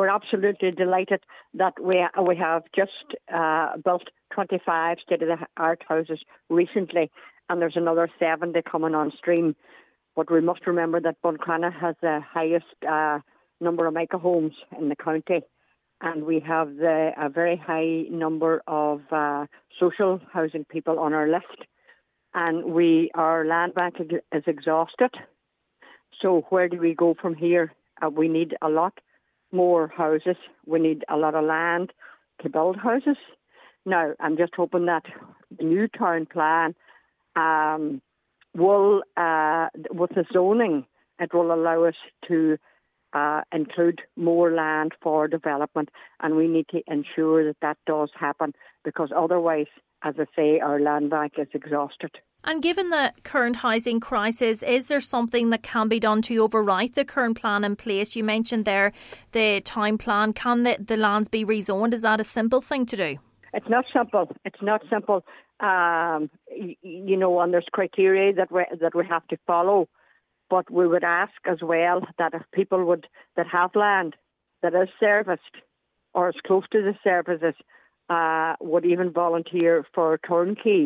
we're absolutely delighted that we have just built 25 state-of-the-art houses recently, and there's another 70 coming on stream. But we must remember that Buncrana has the highest number of Mica homes in the county, and we have a very high number of social housing people on our list, and our land bank is exhausted. So where do we go from here? We need a lot more houses. We need a lot of land to build houses. Now, I'm just hoping that the new town plan will, with the zoning, it will allow us to include more land for development, and we need to ensure that that does happen, because otherwise, as I say, our land bank is exhausted. And given the current housing crisis, is there something that can be done to overwrite the current plan in place? You mentioned there the town plan. Can the lands be rezoned? Is that a simple thing to do? It's not simple. It's not simple. And there's criteria that we have to follow. But we would ask as well that if people that have land that is serviced or is close to the services would even volunteer for turnkeys.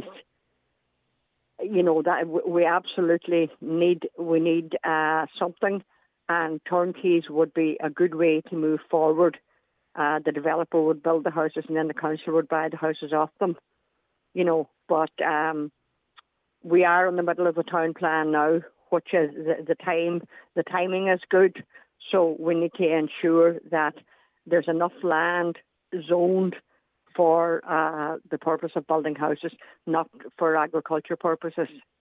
That we absolutely need something, and turnkeys would be a good way to move forward. The developer would build the houses and then the council would buy the houses off them. But we are in the middle of the town plan now, which is the timing is good. So we need to ensure that there's enough land zoned for the purpose of building houses, not for agriculture purposes.